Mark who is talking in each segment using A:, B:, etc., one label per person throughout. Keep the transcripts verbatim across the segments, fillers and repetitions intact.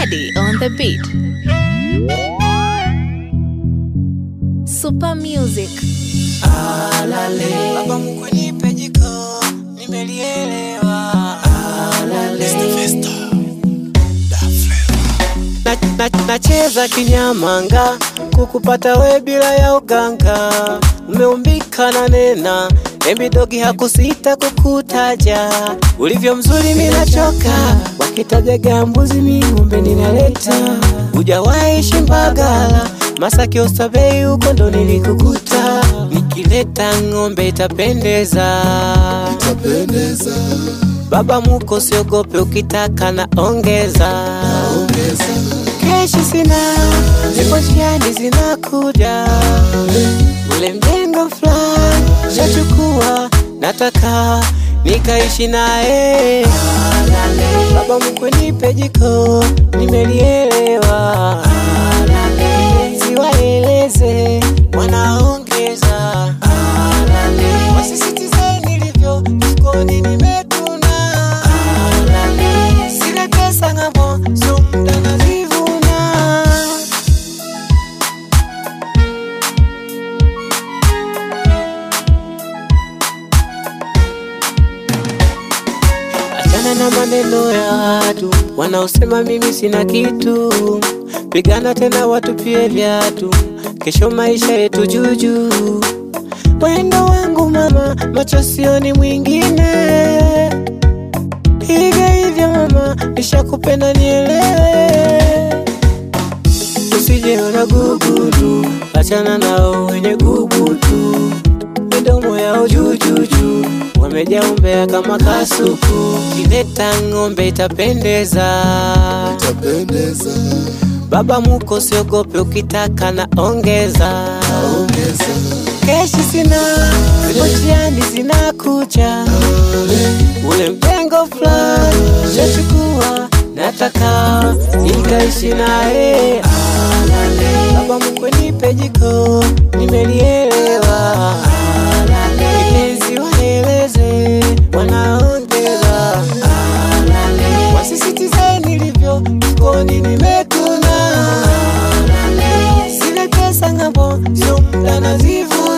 A: Addy on the beat. Super music.
B: Alale baba mkwe nipe jiko nimelielewa. Alale na, na, nacheza kinyamanga kukupata we bila ya uganga. Umeumbika na nena Embi dogi hakusita kukutaja. Ulivyo mzuri mina choka wakitaja gambuzi mingumbe ninaleta. Ujawahi Shimbagala Masaki Oysterbay uko ndo nilikukuta. Nikileta ngombe itapendeza Itapendeza Baba muko siogope ukitaka na ongeza Ongeza Keshi sina Zipo njiani zinakuja Ule mjengo fulani shachukua nataka nikaishi nae. Baba mkwe nipe jiko nimelielewa. Siwaeleze wanaongeza. Wasisitize nilivyo jikoni nimetuna. Sile pesa ngamo sio muda nazivuna. Achana na maneno ya watu wanaosema mimi sina kitu. Pigana tena watu pie viatu, kesho maisha yetu juju. Wendo wangu mama, macho sioni mwingine. Higa hivyo mama, nishakupenda nielewe. Usije ona gugudu, achana nao wenye gugudu. Midomo yao jujuju, wamejaa umbea kama kasuku. Kileta ngombe itapendeza Itapendeza Baba muko siogope ukitaka na ongeza Ongeza Keshi sina Zipo njiani zinakuja Ule mjengo fulani shachukua nataka nikaishi nae. Baba mkwe nipe jiko nimelielewa. Kipenzi waeleze wanaongeza. Wasisitize nilivyo jikoni nimetuna. Sile pesa ngabo sio muda nazivuna.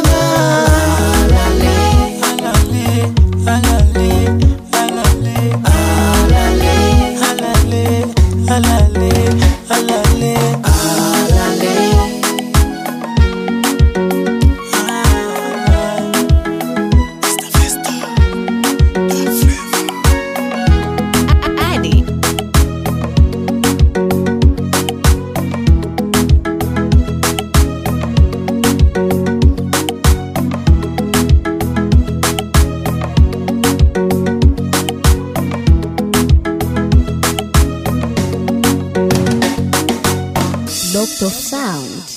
B: Alale, alale, alale, alale, alale, alale, alale, alale.
A: Addy. Doctor Sound.